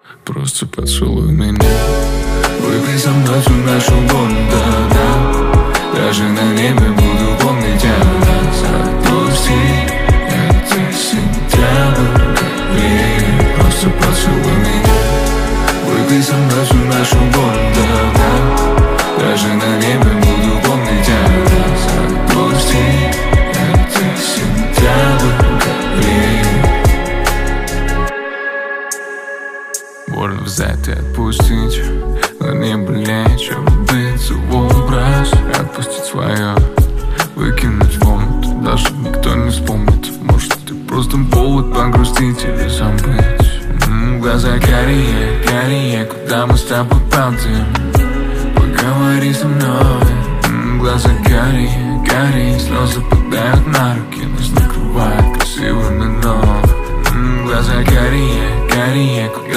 Просто поцелуй меня. Выпей со мной всю нашу воду, да. Даже на небе буду помнить о нас. Отпусти, это сентябрь. Просто поцелуй меня. Выпей со мной всю нашу воду, да. Даже на небе буду помнить о нас. Отпусти, это сентябрь. Больно взять и отпустить, но не болеть, чтобы быть образ. Отпустить свое, выкинуть в омут, даже никто не вспомнит. Может, ты просто повод погрустить или забыть. Глаза карие, карие, куда мы с тобой падаем. Поговори со мной. Глаза карие, карие, слезы падают на руки, нас накрывает красивыми, но глаза карие, карие, куда